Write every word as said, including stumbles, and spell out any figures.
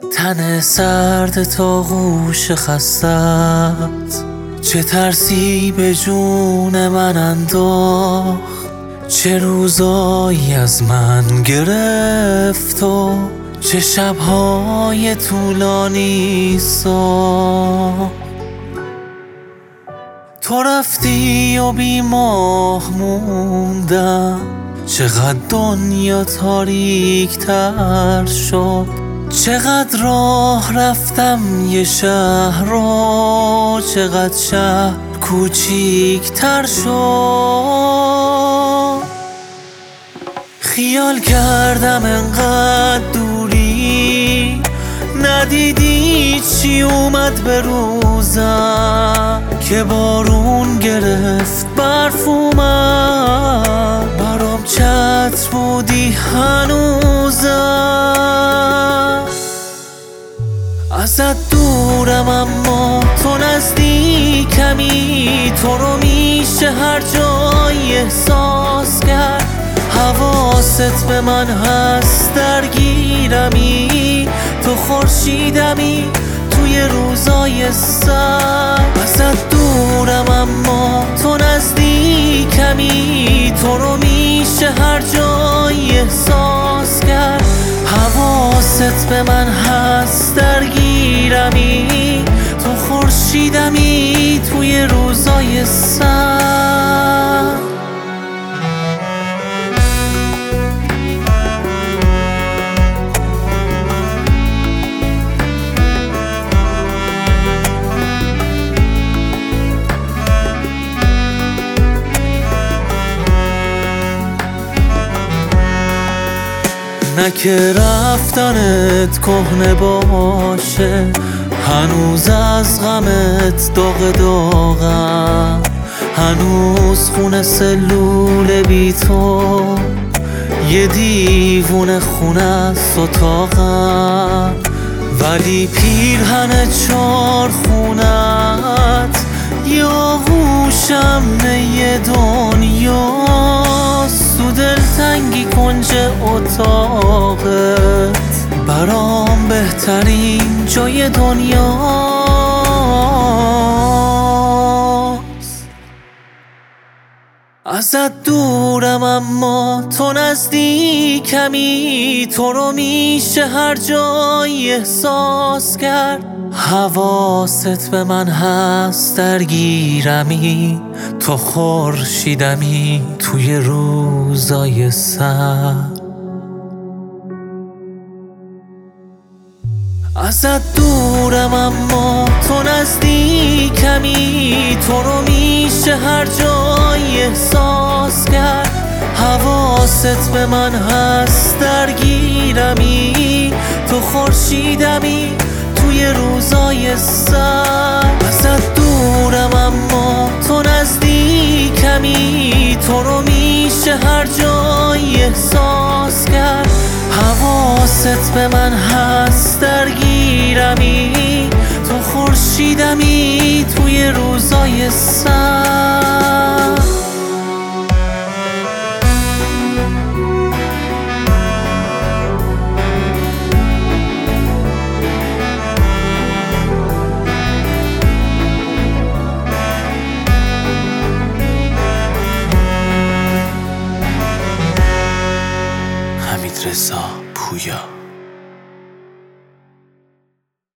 تن سرد تا غوش خستت، چه ترسی به جون من انداخت، چه روزایی از من گرفت و چه شبهای طولانی ساخت. تو رفتی و بی ماه موندم، چقدر دنیا تاریک تر شد، چقدر راه رفتم یه شهر رو، چقدر شهر کوچیک تر شد. خیال کردم انقدر دوری، ندیدی چی اومد به روزم، که بارون گرفت برف اومد، برام چتر بودی هنوزم. ازت دورم اما تو نزدیکمی، تو رو میشه هر جایی احساس کرد، حواست به من هست درگیرمی، تو خورشیدمی توی روزای سرد. ازت دورم اما تو نزدیکمی، تو رو میشه هر جایی احساس کرد، حواست به من هست درگیرمی، تو خورشیدمی توی روزای سرد. نه که رفتنت کهنه باشه، هنوز از غمت داغ داغم، هنوز خونه سلول بی تو، یه دیوونه خونه است اتاقم، ولی پیرهن چار خونت یه آغوش امنه دنیاست، تو دلتنگی کنج اتاقت برام بهترین جای دنیاست. ازت دورم اما تو نزدیکمی، تو رو میشه هر جایی احساس کرد، حواست به من هست درگیرمی، تو خورشیدمی توی روزای سرد. ازت دورم اما تو نزدیکمی، تو رو میشه هر جایی احساس کرد، حواست به من هست درگیرمی، تو خورشیدمی توی روزای سرد. ازت دورم اما تو نزدیکمی، تو رو میشه هر جایی احساس کرد، حواست به من هست درگیرمی، تو خورشیدمی توی روزای سرد. حمیدرضا پویا.